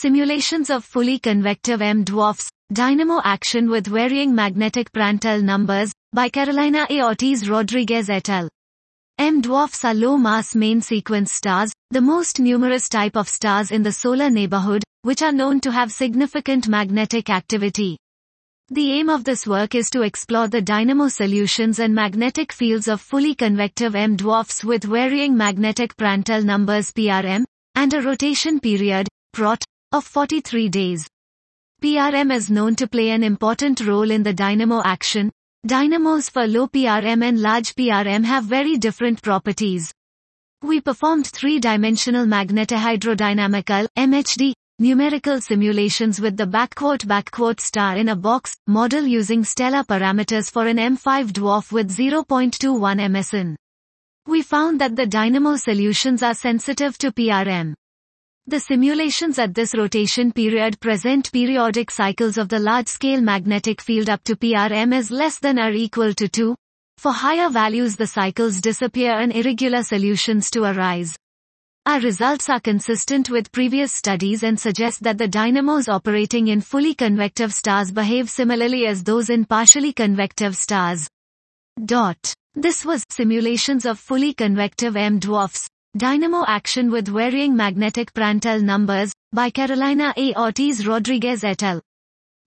Simulations of fully convective M-dwarfs, dynamo action with varying magnetic Prandtl numbers, by Carolina A. Ortiz Rodriguez et al. M-dwarfs are low-mass main sequence stars, the most numerous type of stars in the solar neighborhood, which are known to have significant magnetic activity. The aim of this work is to explore the dynamo solutions and magnetic fields of fully convective M-dwarfs with varying magnetic Prandtl numbers PRM, and a rotation period, PROT, of 43 days. PRM is known to play an important role in the dynamo action. Dynamos for low PRM and large PRM have very different properties. We performed three-dimensional magnetohydrodynamical (MHD) numerical simulations with the star in a box model using stellar parameters for an M5 dwarf with 0.21 MSN. We found that the dynamo solutions are sensitive to PRM. The simulations at this rotation period present periodic cycles of the large-scale magnetic field up to PRM is less than or equal to 2. For higher values the cycles disappear and irregular solutions to arise. Our results are consistent with previous studies and suggest that the dynamos operating in fully convective stars behave similarly as those in partially convective stars. This was Simulations of Fully Convective M-Dwarfs, Dynamo Action with Varying Magnetic Prandtl Numbers, by Carolina A. Ortiz Rodriguez et al.